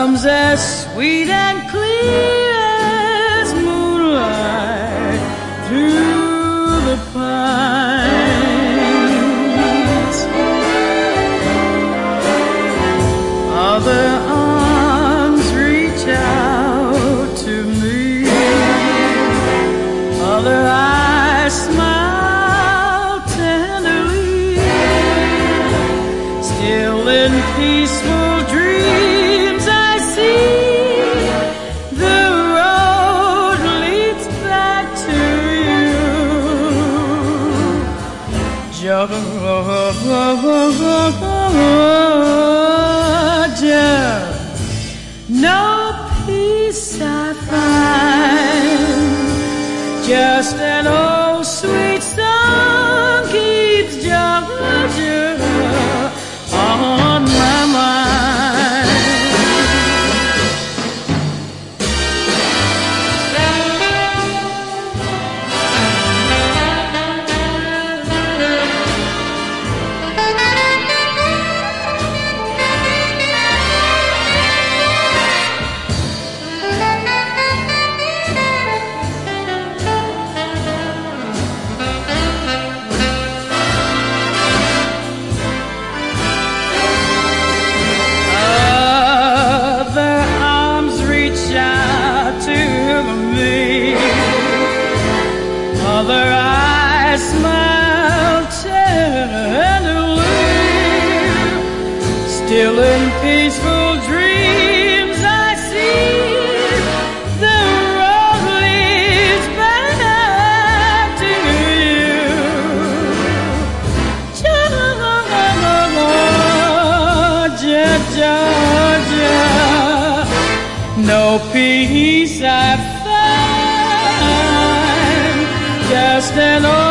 arms as sweet and clear as moonlight through the pines. Other arms reach out to me, other eyes smile tenderly, still in peaceful dreams I see the road leads back to you. Georgia, no peace I find, just an old sweet song keeps Georgia on my mind. Other eyes smile tenderly, still in peaceful dreams I see the road leads back to you. Georgia, Georgia, no peace I find, just an old